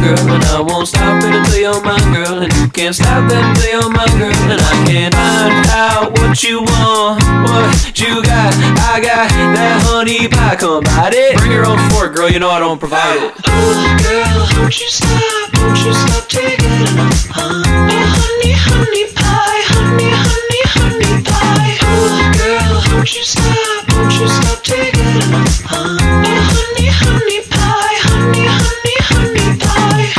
girl, and I won't stop it until you're my girl, and you can't stop it until you're my girl, and I can't find out what you want, what you got. I got that honey pie, come bite it. Bring your own fork, girl, you know I don't provide it. Oh, girl, won't you stop taking enough, huh? Oh, honey, honey pie, honey, honey, honey pie. Oh, girl, won't you stop taking enough, huh? Oh, honey, honey pie, honey, honey, honey pie.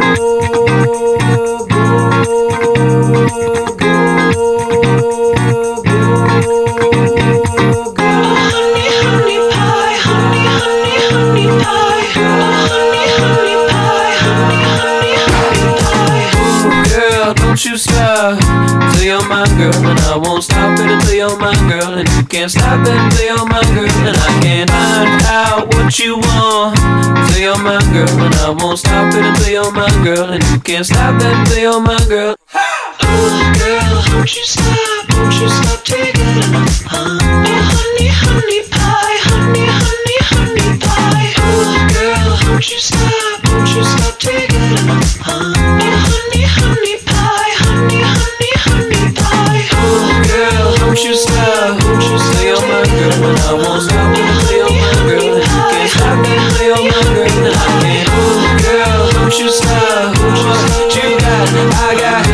Don't you stop till you're my girl, and I won't stop it until you're my girl, and you can't stop it until you're my girl, and I can't find out what you want till you're my girl, and I won't stop it until you're my girl, and you can't stop it until you're my girl. Oh, girl, won't you stop taking enough, huh? Oh, honey, honey pie, honey, honey, honey pie. Oh, girl, won't you stop taking enough, huh? Oh, honey, honey pie, honey, honey, honey pie. Oh, girl, don't you stop till you're my girl, and I won't stop it until you're my girl, and you can't stop it until you're my girl, and I can't. Oh, girl, don't you stop what you got. I got